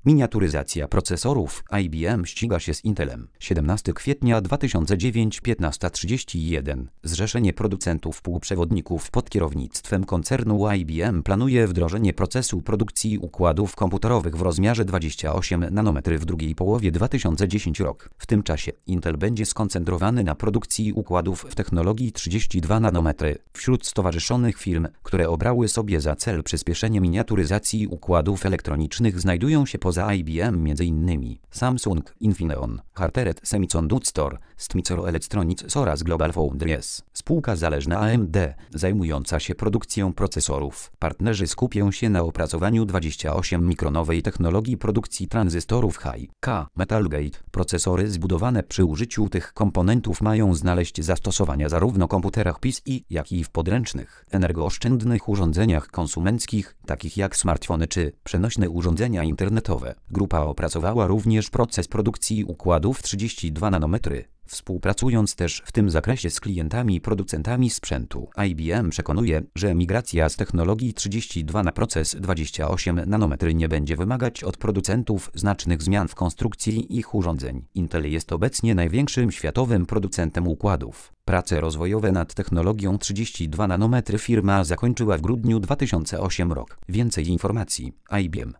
Miniaturyzacja procesorów. IBM ściga się z Intelem. 17 kwietnia 2009, 15:31. Zrzeszenie producentów półprzewodników pod kierownictwem koncernu IBM planuje wdrożenie procesu produkcji układów komputerowych w rozmiarze 28 nanometry w drugiej połowie 2010 rok. W tym czasie Intel będzie skoncentrowany na produkcji układów w technologii 32 nanometry. Wśród stowarzyszonych firm, które obrały sobie za cel przyspieszenie miniaturyzacji układów elektronicznych, znajdują się poza IBM m.in. Samsung, Infineon, Chartered Semiconductor, STMicro Electronics oraz GlobalFoundries. Spółka zależna AMD, zajmująca się produkcją procesorów. Partnerzy skupią się na opracowaniu 28-mikronowej technologii produkcji tranzystorów High-K Metalgate. Procesory zbudowane przy użyciu tych komponentów mają znaleźć zastosowania zarówno w komputerach PC, jak i w podręcznych, energooszczędnych urządzeniach konsumenckich, takich jak smartfony czy przenośne urządzenia internetowe. Grupa opracowała również proces produkcji układów 32 nanometry, współpracując też w tym zakresie z klientami i producentami sprzętu. IBM przekonuje, że migracja z technologii 32 na proces 28 nanometry nie będzie wymagać od producentów znacznych zmian w konstrukcji ich urządzeń. Intel jest obecnie największym światowym producentem układów. Prace rozwojowe nad technologią 32 nanometry firma zakończyła w grudniu 2008 roku. Więcej informacji. IBM.